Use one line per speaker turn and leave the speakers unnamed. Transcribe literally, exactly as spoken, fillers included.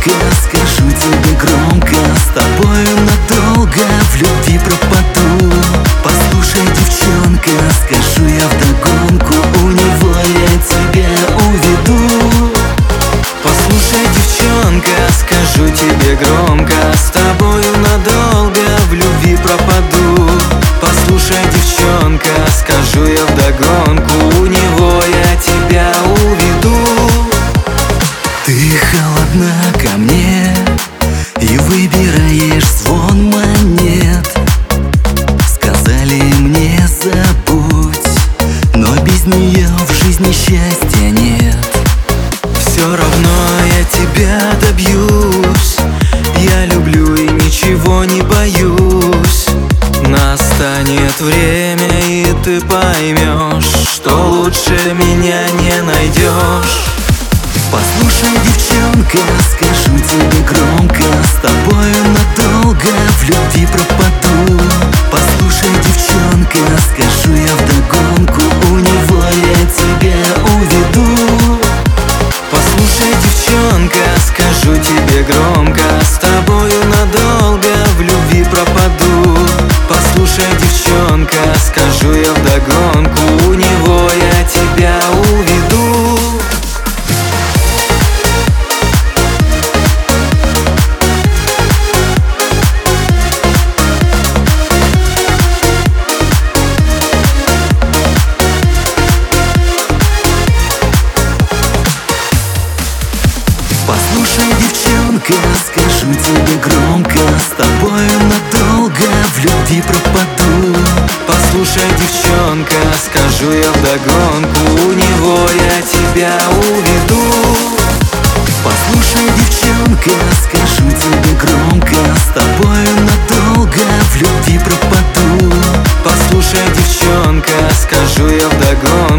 девчонка, скажу тебе громко, с тобою надолго в любви пропаду. Послушай, девчонка, скажу я вдогонку, у него я тебя уведу. Послушай, девчонка, скажу тебе громко, с тобою надолго в любви пропаду. Послушай, девчонка, скажу я вдогонку, у него я тебя уведу. Ты холодна ко мне и выбираешь звон монет. Сказали мне забудь, но без нее в жизни счастья нет. Все равно я тебя добьюсь, я люблю и ничего не боюсь. Настанет время, и ты поймешь, что лучше меня не найдешь. Послушай, девчонка, скажу тебе громко, с тобою надолго в любви пропаду. Послушай, девчонка, скажу я вдогонку, у него я тебя уведу. Послушай, девчонка, скажу тебе громко, с тобою надолго в любви пропаду. Послушай, девчонка, скажу я вдогонку, у него я тебя уведу. Послушай, девчонка, скажу тебе громко, с тобою надолго в любви пропаду. Послушай, девчонка, скажу я вдогонку, у него я тебя уведу. Послушай, девчонка, скажу тебе громко, с тобою надолго в любви пропаду. Послушай, девчонка, скажу я вдогонку,